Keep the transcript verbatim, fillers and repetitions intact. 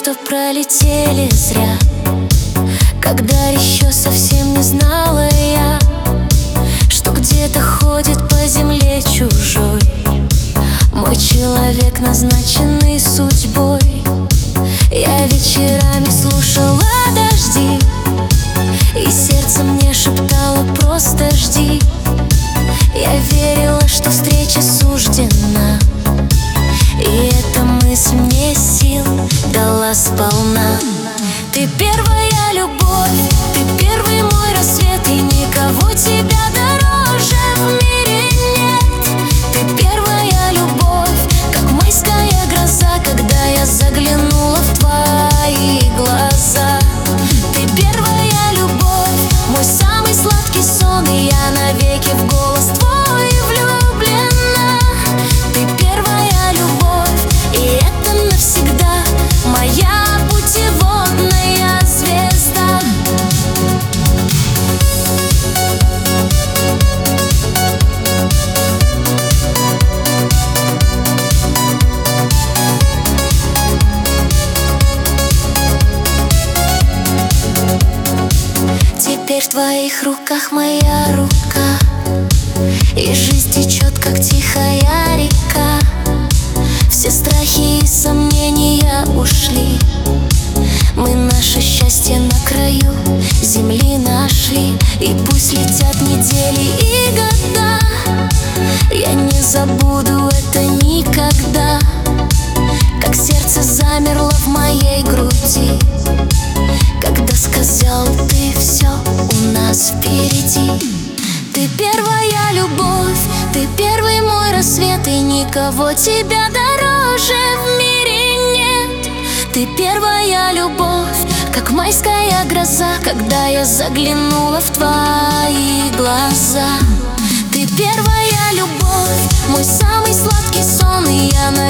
что пролетели зря, когда еще совсем не знала я, что где-то ходит по земле чужой мой человек, назначенный судьбой. Я вечерами слушала дожди, и сердце мне шептало: просто жди. Я верила, что встреча суждена, и эта мысль мне сил дала сполна. Ты первая любовь, ты первый мой рассвет, и никого тебя дороже в мире нет. Ты первая любовь, как майская гроза, когда я заглянула в твои глаза. Ты первая любовь, мой самый сладкий сон, и я навеки в голос твой влюблена. Ты первая любовь, и это навсегда моя путеводная звезда. Теперь в твоих руках моя рука, и жизнь течет, как тихая река. Все страхи и сомнения ушли, мы наше счастье на краю земли нашли. И пусть летят недели и года, я не забуду это никогда. Как сердце замерло в моей груди, когда сказал ты: все у нас впереди. Ты первая любовь, ты первый мой рассвет, и никого тебя дороже в мире нет. Ты первая любовь, как майская гроза, когда я заглянула в твои глаза. Ты первая любовь, мой самый сладкий сон, и я на